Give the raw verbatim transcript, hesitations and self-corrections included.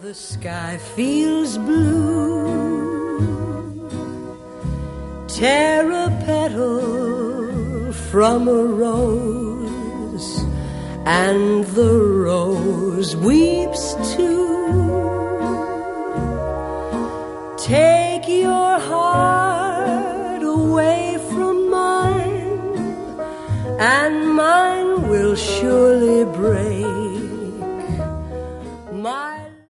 the sky feels blue, tear a petal from a rose, and the rose weeps too. Take your heart away from mine, and mine will surely break.